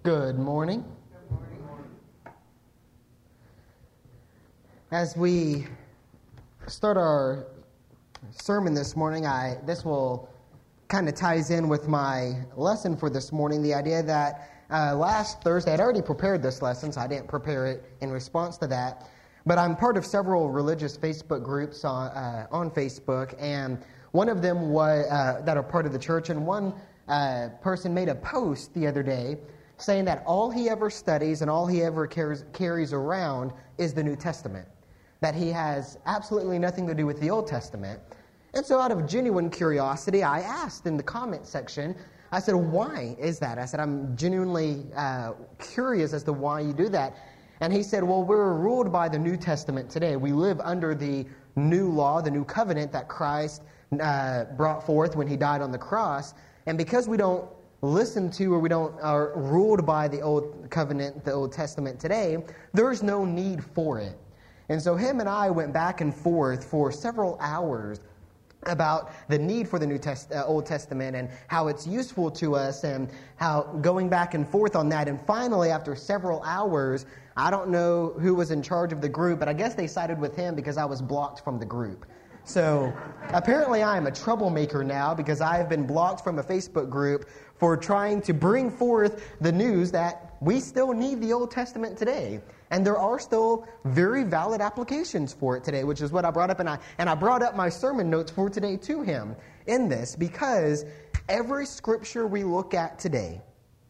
Good morning. As we start our sermon this morning, this will kind of ties in with my lesson for this morning, the idea that last Thursday, I'd already prepared this lesson, so I didn't prepare it in response to that, but I'm part of several religious Facebook groups on Facebook, and one of them was that are part of the church, and one person made a post the other day saying that all he ever studies and all he ever carries around is the New Testament, that he has absolutely nothing to do with the Old Testament. And so out of genuine curiosity, I asked in the comment section, I said, why is that? I said, I'm genuinely curious as to why you do that. And he said, well, we're ruled by the New Testament today. We live under the new law, the new covenant that Christ brought forth when he died on the cross. And because we don't listen to or we don't are ruled by the Old Covenant, the Old Testament today, there's no need for it. And so him and I went back and forth for several hours about the need for the Old Testament and how it's useful to us and how going back and forth on that. And finally, after several hours, I don't know who was in charge of the group, but I guess they sided with him because I was blocked from the group. So apparently I am a troublemaker now because I have been blocked from a Facebook group for trying to bring forth the news that we still need the Old Testament today. And there are still very valid applications for it today, which is what I brought up. And I brought up my sermon notes for today to him in this because every scripture we look at today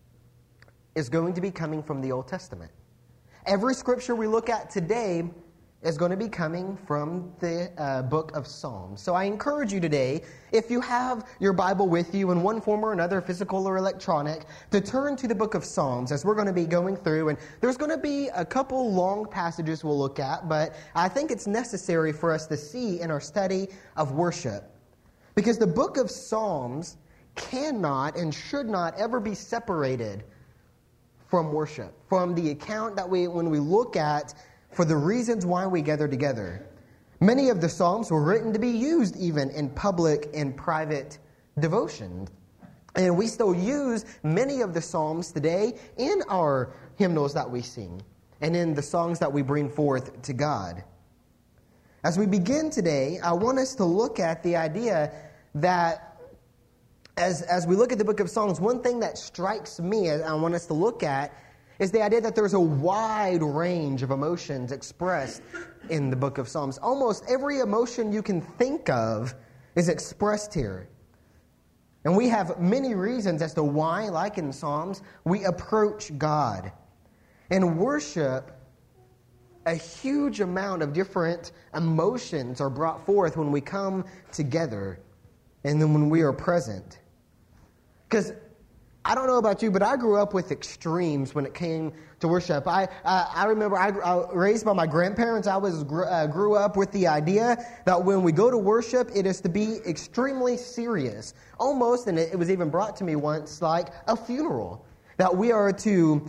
is going to be coming from the Old Testament. Every scripture we look at today is going to be coming from the book of Psalms. So I encourage you today, if you have your Bible with you in one form or another, physical or electronic, to turn to the book of Psalms as we're going to be going through. And there's going to be a couple long passages we'll look at, but I think it's necessary for us to see in our study of worship. Because the book of Psalms cannot and should not ever be separated from worship, from the account that when we look at for the reasons why we gather together. Many of the Psalms were written to be used even in public and private devotion. And we still use many of the Psalms today in our hymnals that we sing and in the songs that we bring forth to God. As we begin today, I want us to look at the idea that as we look at the book of Psalms, one thing that strikes me I want us to look at is the idea that there's a wide range of emotions expressed in the book of Psalms. Almost every emotion you can think of is expressed here. And we have many reasons as to why, like in Psalms, we approach God. In worship, a huge amount of different emotions are brought forth when we come together and then when we are present. Because I don't know about you, but I grew up with extremes when it came to worship. I remember I was raised by my grandparents. I grew up with the idea that when we go to worship, it is to be extremely serious. Almost, and it was even brought to me once, like a funeral. That we are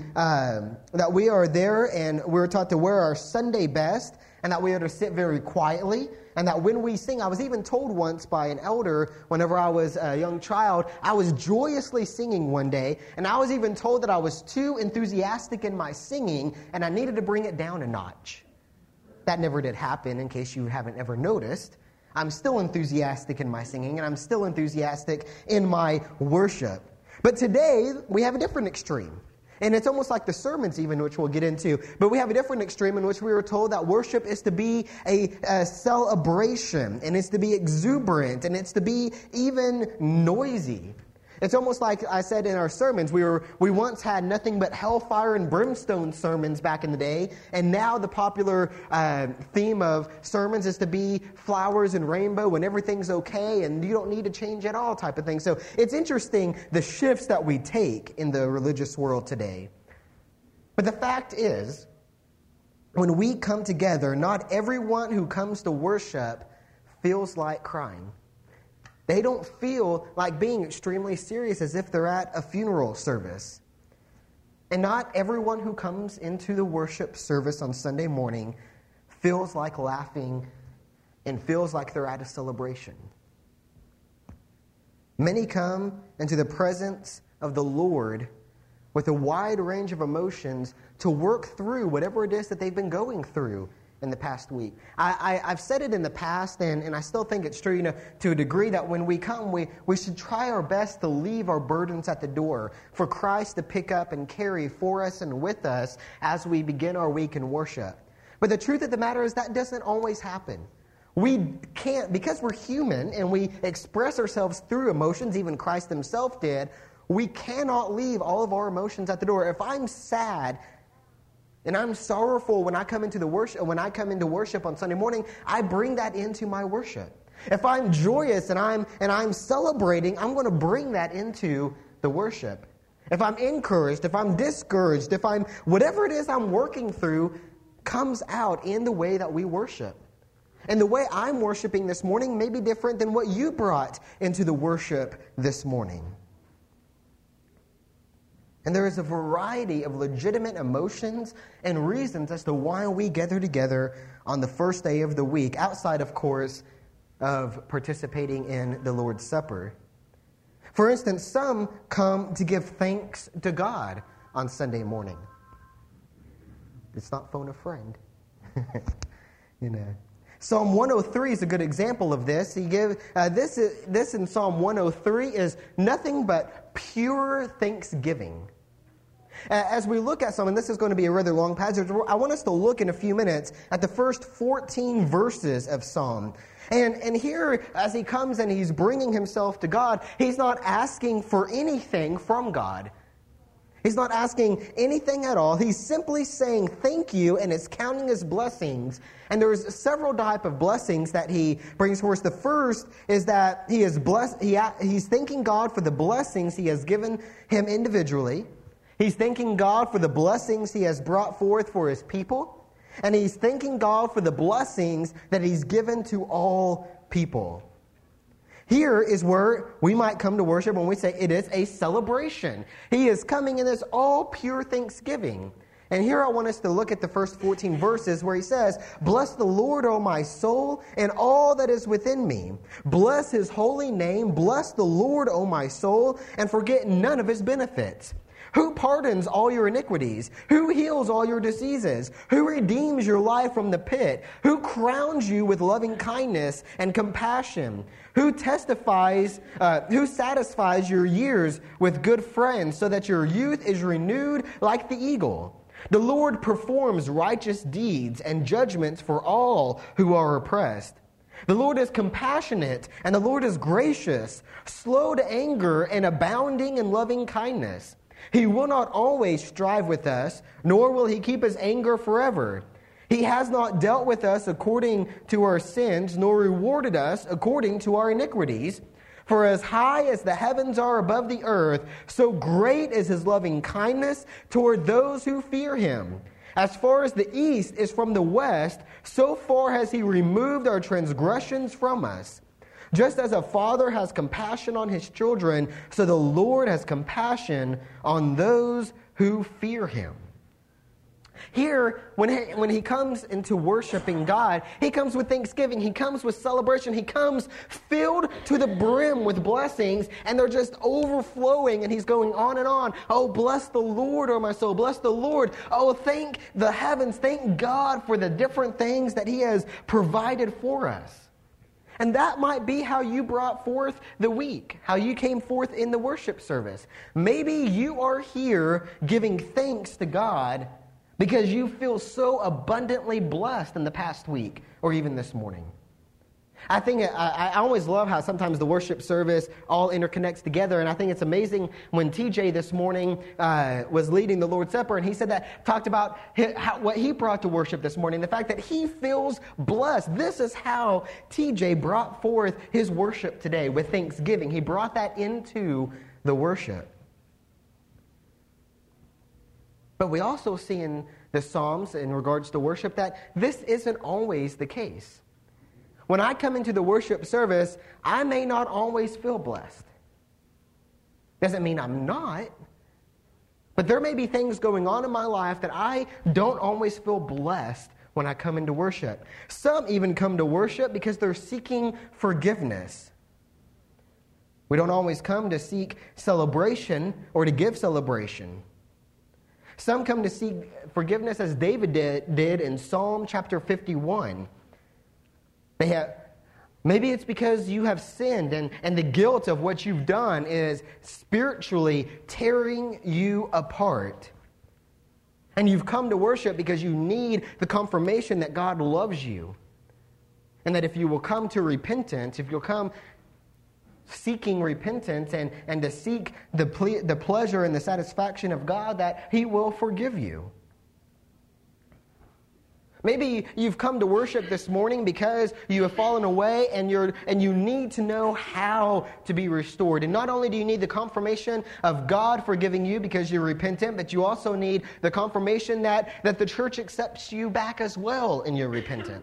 there and we're taught to wear our Sunday best and that we are to sit very quietly. And that when we sing, I was even told once by an elder, whenever I was a young child, I was joyously singing one day, and I was even told that I was too enthusiastic in my singing, and I needed to bring it down a notch. That never did happen, in case you haven't ever noticed. I'm still enthusiastic in my singing, and I'm still enthusiastic in my worship. But today, we have a different extreme. And it's almost like the sermons even, which we'll get into. But we have a different extreme in which we were told that worship is to be a celebration, and it's to be exuberant, and it's to be even noisy. It's almost like I said in our sermons, we once had nothing but hellfire and brimstone sermons back in the day, and now the popular theme of sermons is to be flowers and rainbow and everything's okay and you don't need to change at all type of thing. So it's interesting the shifts that we take in the religious world today. But the fact is, when we come together, not everyone who comes to worship feels like crying. They don't feel like being extremely serious as if they're at a funeral service. And not everyone who comes into the worship service on Sunday morning feels like laughing and feels like they're at a celebration. Many come into the presence of the Lord with a wide range of emotions to work through whatever it is that they've been going through in the past week. I've said it in the past, and I still think it's true, to a degree, that when we come, we should try our best to leave our burdens at the door for Christ to pick up and carry for us and with us as we begin our week in worship. But the truth of the matter is that doesn't always happen. We can't, because we're human and we express ourselves through emotions, even Christ himself did, we cannot leave all of our emotions at the door. If I'm sad and I'm sorrowful when I come into worship on Sunday morning, I bring that into my worship. If I'm joyous and I'm celebrating, I'm going to bring that into the worship. If I'm encouraged, if I'm discouraged, whatever it is I'm working through comes out in the way that we worship. And the way I'm worshiping this morning may be different than what you brought into the worship this morning. And there is a variety of legitimate emotions and reasons as to why we gather together on the first day of the week, outside, of course, of participating in the Lord's Supper. For instance, some come to give thanks to God on Sunday morning. It's not phone a friend. Psalm 103 is a good example of this. This in Psalm 103 is nothing but pure thanksgiving. As we look at some, and this is going to be a rather long passage, I want us to look in a few minutes at the first 14 verses of Psalm. And here, as he comes and he's bringing himself to God, he's not asking for anything from God. He's not asking anything at all. He's simply saying thank you, and it's counting his blessings. And there's several type of blessings that he brings forth. The first is that he is blessed. He's thanking God for the blessings he has given him individually. He's thanking God for the blessings he has brought forth for his people. And he's thanking God for the blessings that he's given to all people. Here is where we might come to worship when we say it is a celebration. He is coming in this all pure thanksgiving. And here I want us to look at the first 14 verses where he says, "Bless the Lord, O my soul, and all that is within me. Bless his holy name. Bless the Lord, O my soul, and forget none of his benefits. Who pardons all your iniquities? Who heals all your diseases? Who redeems your life from the pit? Who crowns you with loving kindness and compassion? Who satisfies your years with good friends so that your youth is renewed like the eagle? The Lord performs righteous deeds and judgments for all who are oppressed. The Lord is compassionate and the Lord is gracious, slow to anger and abounding in loving kindness. He will not always strive with us, nor will he keep his anger forever. He has not dealt with us according to our sins, nor rewarded us according to our iniquities. For as high as the heavens are above the earth, so great is his loving kindness toward those who fear him. As far as the east is from the west, so far has he removed our transgressions from us. Just as a father has compassion on his children, so the Lord has compassion on those who fear him." Here, when he comes into worshiping God, he comes with thanksgiving, he comes with celebration, he comes filled to the brim with blessings, and they're just overflowing, and he's going on and on. "Oh, bless the Lord, O my soul, bless the Lord. Oh, thank the heavens, thank God for the different things that he has provided for us." And that might be how you brought forth the week, how you came forth in the worship service. Maybe you are here giving thanks to God because you feel so abundantly blessed in the past week or even this morning. I always love how sometimes the worship service all interconnects together, and I think it's amazing when TJ this morning was leading the Lord's Supper, and he talked about what he brought to worship this morning, the fact that he feels blessed. This is how TJ brought forth his worship today with thanksgiving. He brought that into the worship. But we also see in the Psalms in regards to worship that this isn't always the case. When I come into the worship service, I may not always feel blessed. Doesn't mean I'm not. But there may be things going on in my life that I don't always feel blessed when I come into worship. Some even come to worship because they're seeking forgiveness. We don't always come to seek celebration or to give celebration. Some come to seek forgiveness as David did in Psalm chapter 51. Maybe it's because you have sinned and the guilt of what you've done is spiritually tearing you apart. And you've come to worship because you need the confirmation that God loves you. And that if you will come to repentance, if you'll come seeking repentance and to seek the pleasure and the satisfaction of God, that He will forgive you. Maybe you've come to worship this morning because you have fallen away and you need to know how to be restored. And not only do you need the confirmation of God forgiving you because you're repentant, but you also need the confirmation that the church accepts you back as well in your repentance.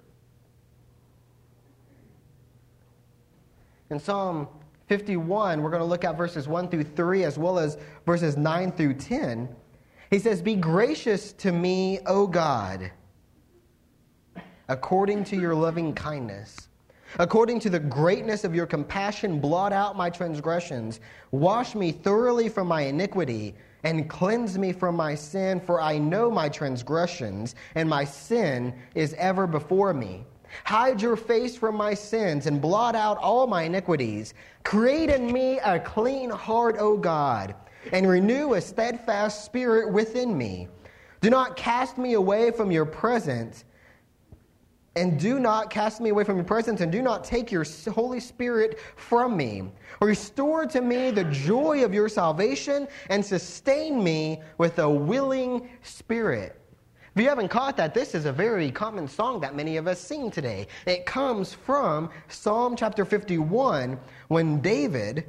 In Psalm 51, we're going to look at verses 1 through 3 as well as verses 9 through 10. He says, "Be gracious to me, O God, according to your loving kindness. According to the greatness of your compassion, blot out my transgressions. Wash me thoroughly from my iniquity and cleanse me from my sin, for I know my transgressions, and my sin is ever before me. Hide your face from my sins and blot out all my iniquities. Create in me a clean heart, O God, and renew a steadfast spirit within me. Do not cast me away from your presence, and do not take your Holy Spirit from me. Restore to me the joy of your salvation and sustain me with a willing spirit." If you haven't caught that, this is a very common song that many of us sing today. It comes from Psalm chapter 51 when David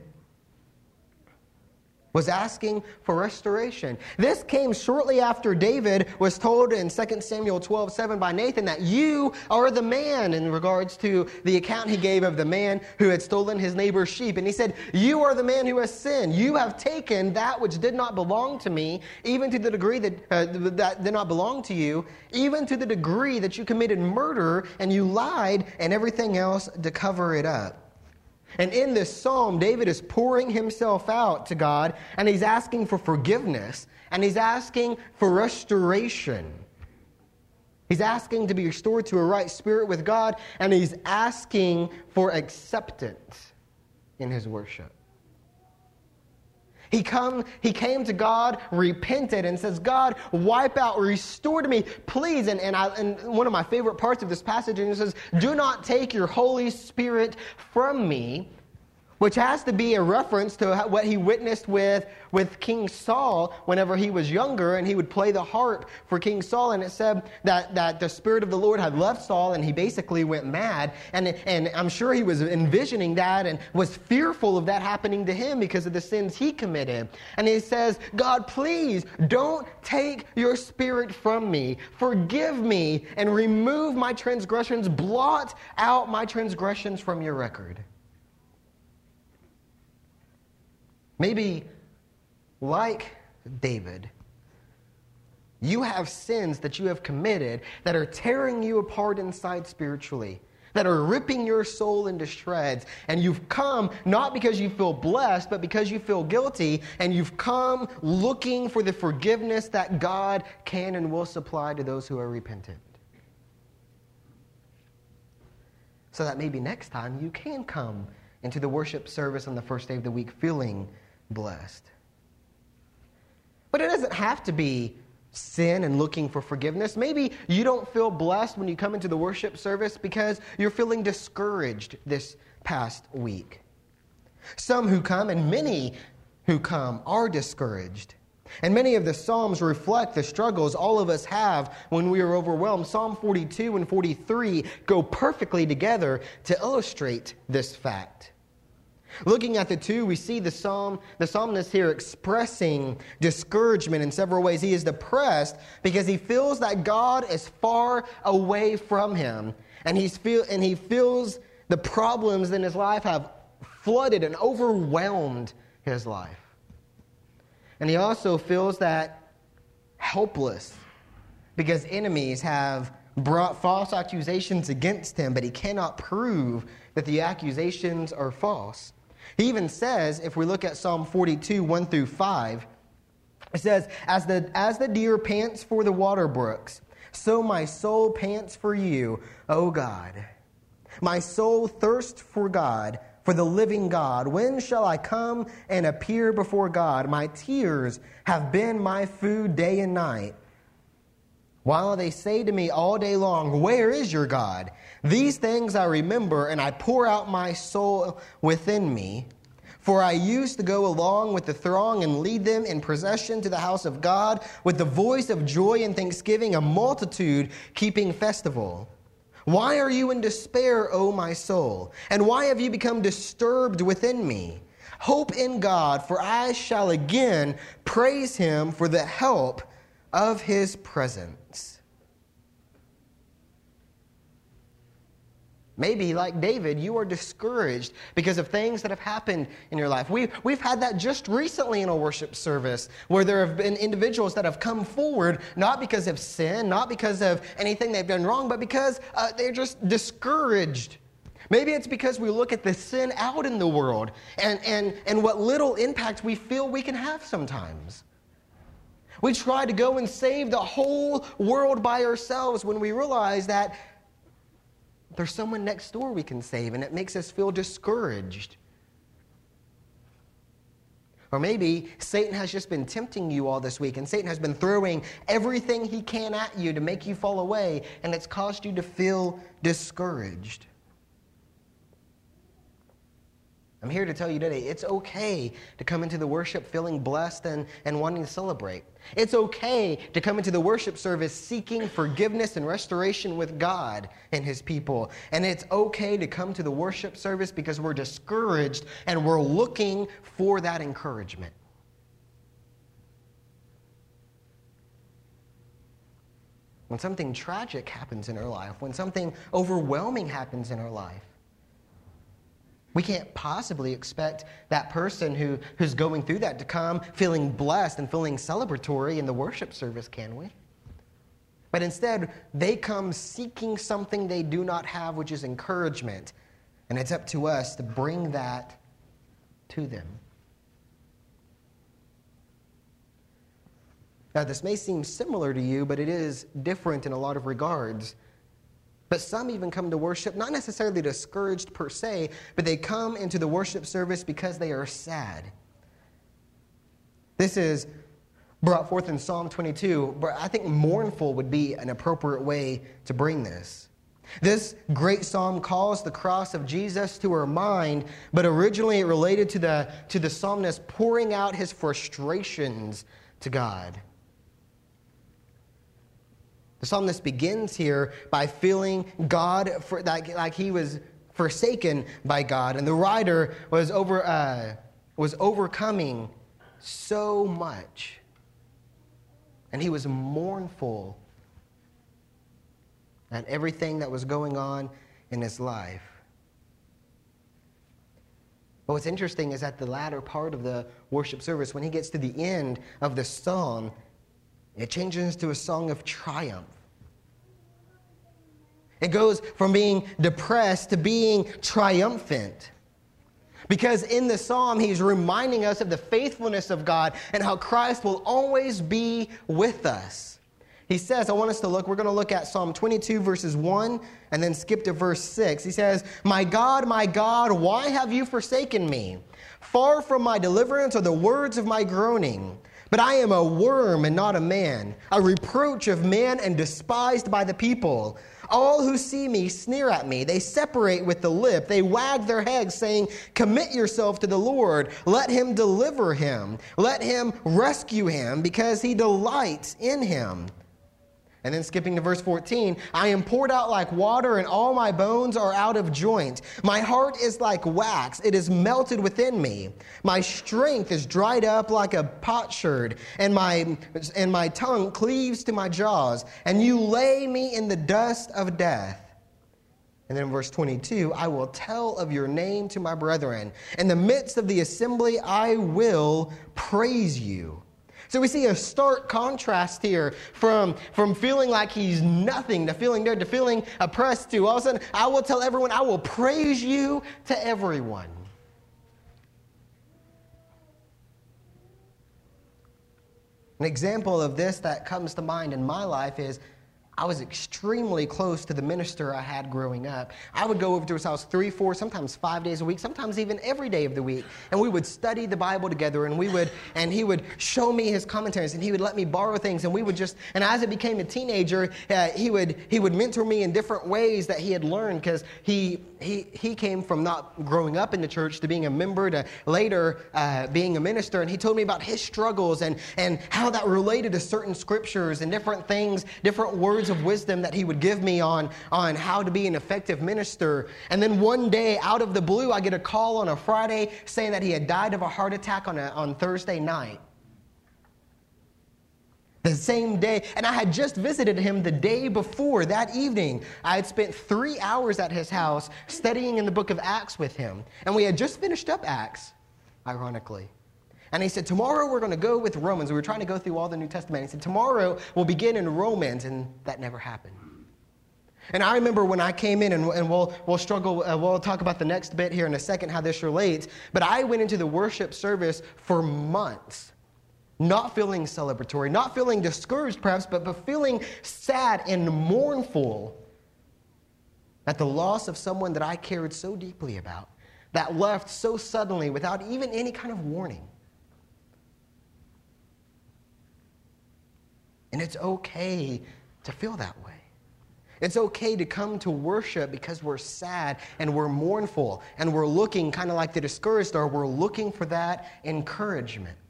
was asking for restoration. This came shortly after David was told in 2 Samuel 12:7 by Nathan that you are the man, in regards to the account he gave of the man who had stolen his neighbor's sheep. And he said, "You are the man who has sinned. You have taken that which did not belong to me, even to the degree that did not belong to you, even to the degree that you committed murder and you lied and everything else to cover it up." And in this psalm, David is pouring himself out to God, and he's asking for forgiveness, and he's asking for restoration. He's asking to be restored to a right spirit with God, and he's asking for acceptance in his worship. He came to God, repented, and says, "God, wipe out, restore to me, please." And one of my favorite parts of this passage, and it says, "Do not take your Holy Spirit from me," which has to be a reference to what he witnessed with King Saul whenever he was younger, and he would play the harp for King Saul, and it said that the Spirit of the Lord had left Saul, and he basically went mad, and I'm sure he was envisioning that and was fearful of that happening to him because of the sins he committed. And he says, "God, please don't take your Spirit from me. Forgive me and remove my transgressions. Blot out my transgressions from your record." Maybe, like David, you have sins that you have committed that are tearing you apart inside spiritually, that are ripping your soul into shreds, and you've come not because you feel blessed, but because you feel guilty, and you've come looking for the forgiveness that God can and will supply to those who are repentant. So that maybe next time you can come into the worship service on the first day of the week feeling blessed. But it doesn't have to be sin and looking for forgiveness. Maybe you don't feel blessed when you come into the worship service because you're feeling discouraged this past week. Some who come, and many who come, are discouraged. And many of the Psalms reflect the struggles all of us have when we are overwhelmed. Psalm 42 and 43 go perfectly together to illustrate this fact. Looking at the two, we see the psalmist here expressing discouragement in several ways. He is depressed because he feels that God is far away from him, and he feels the problems in his life have flooded and overwhelmed his life. And he also feels that helpless because enemies have brought false accusations against him, but he cannot prove that the accusations are false. He even says, if we look at Psalm 42, 1 through 5, It says, as the deer pants for the water brooks, so my soul pants for you, O God. My soul thirsts for God, for the living God. When shall I come and appear before God? My tears have been my food day and night, while they say to me all day long, where is your God? These things I remember, and I pour out my soul within me. For I used to go along with the throng and lead them in procession to the house of God with the voice of joy and thanksgiving, a multitude keeping festival. Why are you in despair, O my soul? And why have you become disturbed within me? Hope in God, for I shall again praise him for the help of his presence. Maybe, like David, you are discouraged because of things that have happened in your life. We've had that just recently in a worship service where there have been individuals that have come forward not because of sin, not because of anything they've done wrong, but because they're just discouraged. Maybe it's because we look at the sin out in the world and what little impact we feel we can have sometimes. We try to go and save the whole world by ourselves when we realize that there's someone next door we can save, and it makes us feel discouraged. Or maybe Satan has just been tempting you all this week, and Satan has been throwing everything he can at you to make you fall away, and it's caused you to feel discouraged. I'm here to tell you today, it's okay to come into the worship feeling blessed and wanting to celebrate. It's okay to come into the worship service seeking forgiveness and restoration with God and his people. And it's okay to come to the worship service because we're discouraged and we're looking for that encouragement. When something tragic happens in our life, when something overwhelming happens in our life, we can't possibly expect that person who's going through that to come feeling blessed and feeling celebratory in the worship service, can we? But instead, they come seeking something they do not have, which is encouragement. And it's up to us to bring that to them. Now, this may seem similar to you, but it is different in a lot of regards. But some even come to worship, not necessarily discouraged per se, but they come into the worship service because they are sad. This is brought forth in Psalm 22, but I think mournful would be an appropriate way to bring this. This great psalm calls the cross of Jesus to our mind, but originally it related to the psalmist pouring out his frustrations to God. The psalmist begins here by feeling God like he was forsaken by God, and the writer was overcoming so much, and he was mournful at everything that was going on in his life. But what's interesting is at the latter part of the worship service, when he gets to the end of the psalm, it changes to a song of triumph. It goes from being depressed to being triumphant. Because in the psalm, he's reminding us of the faithfulness of God and how Christ will always be with us. He says, we're going to look at Psalm 22, verses 1, and then skip to verse 6. He says, my God, why have you forsaken me? Far from my deliverance are the words of my groaning. But I am a worm and not a man, a reproach of men and despised by the people. All who see me sneer at me. They separate with the lip. They wag their heads, saying, commit yourself to the Lord. Let him deliver him. Let him rescue him, because he delights in him. And then skipping to verse 14, I am poured out like water, and all my bones are out of joint. My heart is like wax. It is melted within me. My strength is dried up like a potsherd, and my tongue cleaves to my jaws. And you lay me in the dust of death. And then verse 22, I will tell of your name to my brethren. In the midst of the assembly, I will praise you. So we see a stark contrast here from feeling like he's nothing to feeling dead to feeling oppressed to all of a sudden, I will tell everyone, I will praise you to everyone. An example of this that comes to mind in my life is I was extremely close to the minister I had growing up. I would go over to his house 3, 4, sometimes 5 days a week, sometimes even every day of the week. And we would study the Bible together, and he would show me his commentaries, and he would let me borrow things, and and as I became a teenager, he would mentor me in different ways that he had learned, because he came from not growing up in the church to being a member to later being a minister, and he told me about his struggles and how that related to certain scriptures and different things, different words of wisdom that he would give me on how to be an effective minister. And then one day, out of the blue, I get a call on a Friday saying that he had died of a heart attack on Thursday night. The same day, and I had just visited him the day before, that evening. I had spent 3 hours at his house studying in the book of Acts with him. And we had just finished up Acts, ironically. And he said, tomorrow we're going to go with Romans. We were trying to go through all the New Testament. He said, tomorrow we'll begin in Romans, and that never happened. And I remember when I came in, and we'll talk about the next bit here in a second, how this relates. But I went into the worship service for months, not feeling celebratory, not feeling discouraged perhaps, but feeling sad and mournful at the loss of someone that I cared so deeply about, that left so suddenly without even any kind of warning. And it's okay to feel that way. It's okay to come to worship because we're sad and we're mournful and we're looking kind of like the discouraged are. We're looking for that encouragement.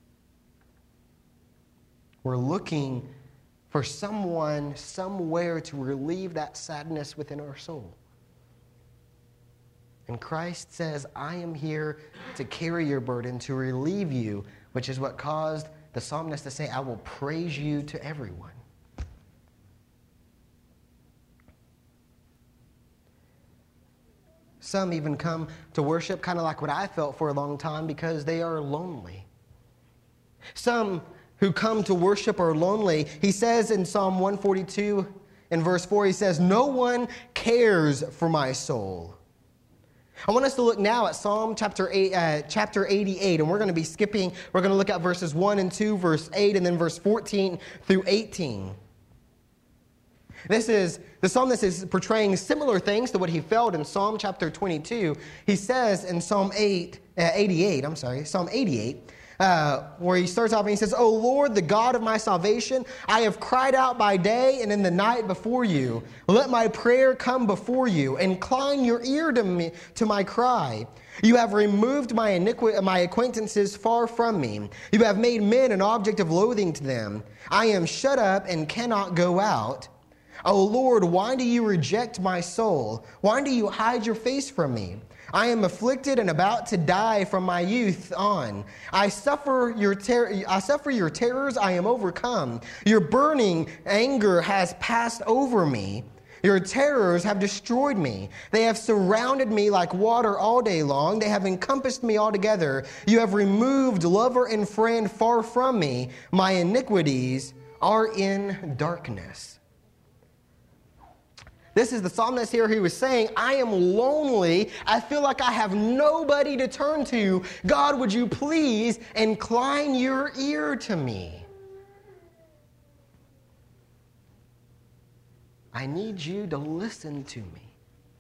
We're looking for someone, somewhere to relieve that sadness within our soul. And Christ says, I am here to carry your burden, to relieve you, which is what caused the psalmist to say, I will praise you to everyone. Some even come to worship kind of like what I felt for a long time because they are lonely. Some who come to worship are lonely. He says in Psalm 142 in verse 4, he says, no one cares for my soul. I want us to look now at Psalm chapter 88, and we're going to be skipping. We're going to look at verses 1 and 2, verse 8, and then verse 14 through 18. The psalmist is portraying similar things to what he felt in Psalm chapter 22. He says in Psalm 88, where he starts off and he says, O Lord, the God of my salvation, I have cried out by day and in the night before you. Let my prayer come before you. Incline your ear to my cry. You have removed my acquaintances far from me. You have made men an object of loathing to them. I am shut up and cannot go out. O Lord, why do you reject my soul? Why do you hide your face from me? I am afflicted and about to die from my youth on. I suffer your terrors, I am overcome. Your burning anger has passed over me. Your terrors have destroyed me. They have surrounded me like water all day long. They have encompassed me altogether. You have removed lover and friend far from me. My iniquities are in darkness. This is the psalmist here who was saying, I am lonely. I feel like I have nobody to turn to. God, would you please incline your ear to me? I need you to listen to me.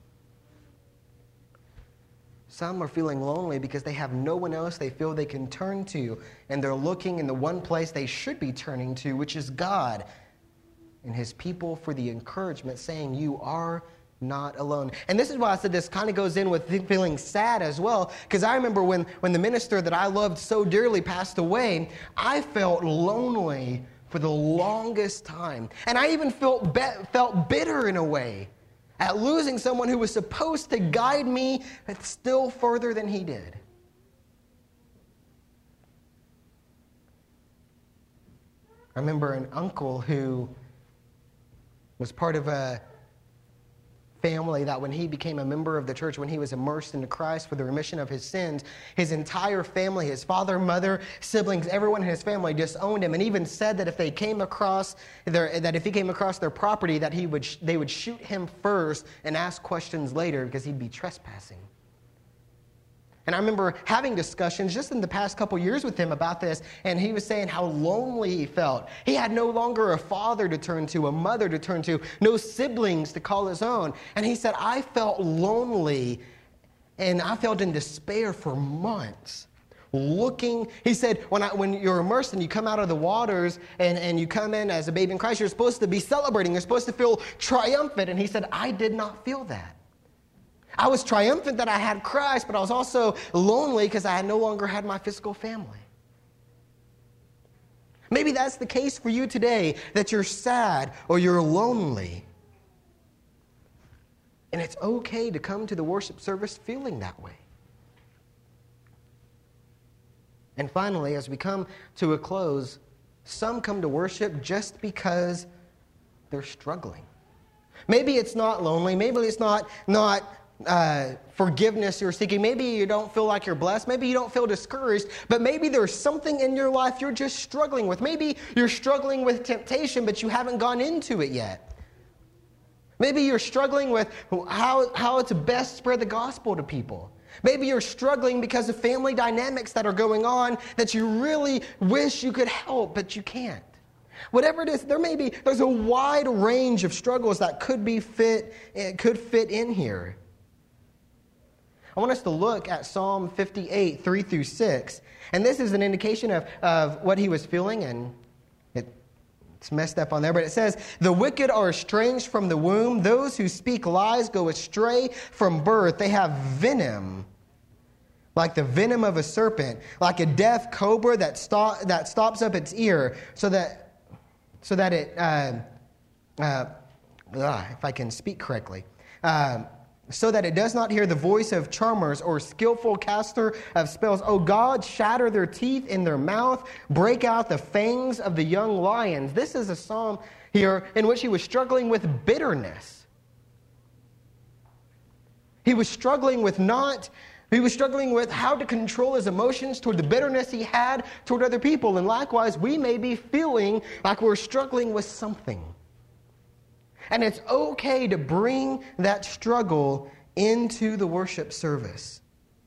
Some are feeling lonely because they have no one else they feel they can turn to, and they're looking in the one place they should be turning to, which is God and his people for the encouragement, saying you are not alone. And this is why I said this kind of goes in with feeling sad as well, because I remember when the minister that I loved so dearly passed away, I felt lonely for the longest time. And I even felt bitter in a way at losing someone who was supposed to guide me still further than he did. I remember an uncle who was part of a family that when he became a member of the church, when he was immersed into Christ for the remission of his sins, his entire family, his father, mother, siblings, everyone in his family disowned him, and even said that if he came across their property, that they would shoot him first and ask questions later because he'd be trespassing. And I remember having discussions just in the past couple years with him about this, and he was saying how lonely he felt. He had no longer a father to turn to, a mother to turn to, no siblings to call his own. And he said, I felt lonely, and I felt in despair for months. He said, when you're immersed and you come out of the waters and you come in as a baby in Christ, you're supposed to be celebrating. You're supposed to feel triumphant. And he said, I did not feel that. I was triumphant that I had Christ, but I was also lonely because I no longer had my physical family. Maybe that's the case for you today, that you're sad or you're lonely. And it's okay to come to the worship service feeling that way. And finally, as we come to a close, some come to worship just because they're struggling. Maybe it's not lonely. Maybe it's not forgiveness you're seeking. Maybe you don't feel like you're blessed. Maybe you don't feel discouraged. But maybe there's something in your life you're just struggling with. Maybe you're struggling with temptation, but you haven't gone into it yet. Maybe you're struggling with how to best spread the gospel to people. Maybe you're struggling because of family dynamics that are going on that you really wish you could help, but you can't. Whatever it is, there's a wide range of struggles that could fit in here. I want us to look at Psalm 58, 3 through 6. And this is an indication of what he was feeling, and it's messed up on there, but it says, the wicked are estranged from the womb. Those who speak lies go astray from birth. They have venom, like the venom of a serpent, like a deaf cobra that stops up its ear, so that it, if I can speak correctly, so that it does not hear the voice of charmers or skillful caster of spells. O God, shatter their teeth in their mouth, break out the fangs of the young lions. This is a psalm here in which he was struggling with bitterness. He was struggling with how to control his emotions toward the bitterness he had toward other people. And likewise, we may be feeling like we're struggling with something. And it's okay to bring that struggle into the worship service.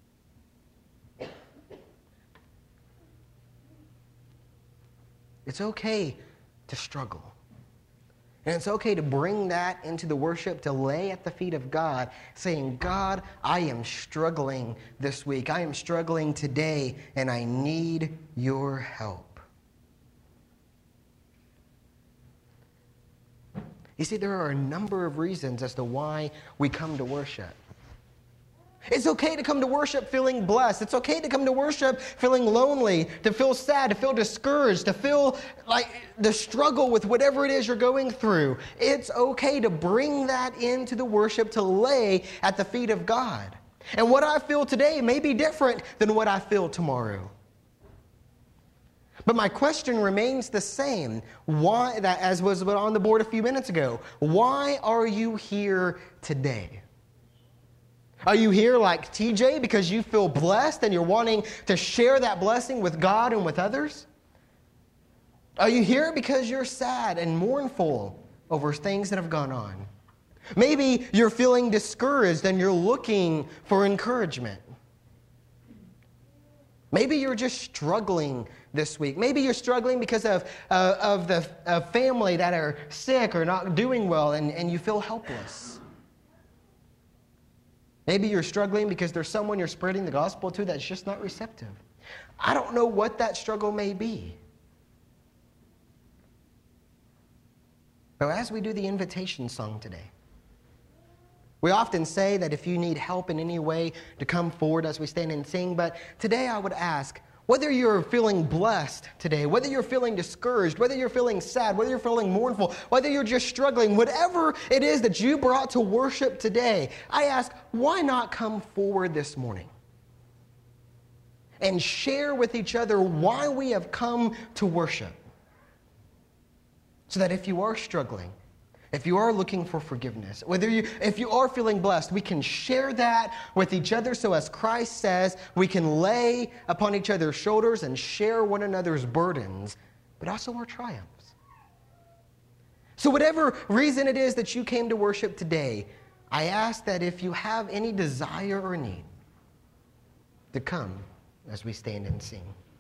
It's okay to struggle. And it's okay to bring that into the worship, to lay at the feet of God, saying, God, I am struggling this week. I am struggling today, and I need your help. You see, there are a number of reasons as to why we come to worship. It's okay to come to worship feeling blessed. It's okay to come to worship feeling lonely, to feel sad, to feel discouraged, to feel like the struggle with whatever it is you're going through. It's okay to bring that into the worship, to lay at the feet of God. And what I feel today may be different than what I feel tomorrow. But my question remains the same. Why, that as was on the board a few minutes ago, why are you here today? Are you here like TJ because you feel blessed and you're wanting to share that blessing with God and with others? Are you here because you're sad and mournful over things that have gone on? Maybe you're feeling discouraged and you're looking for encouragement. Maybe you're just struggling this week. Maybe you're struggling because of family that are sick or not doing well and you feel helpless. Maybe you're struggling because there's someone you're spreading the gospel to that's just not receptive. I don't know what that struggle may be. But as we do the invitation song today, we often say that if you need help in any way to come forward as we stand and sing, but today I would ask, whether you're feeling blessed today, whether you're feeling discouraged, whether you're feeling sad, whether you're feeling mournful, whether you're just struggling, whatever it is that you brought to worship today, I ask, why not come forward this morning and share with each other why we have come to worship? So that if you are struggling, if you are looking for forgiveness, if you are feeling blessed, we can share that with each other. So as Christ says, we can lay upon each other's shoulders and share one another's burdens, but also our triumphs. So whatever reason it is that you came to worship today, I ask that if you have any desire or need, to come as we stand and sing.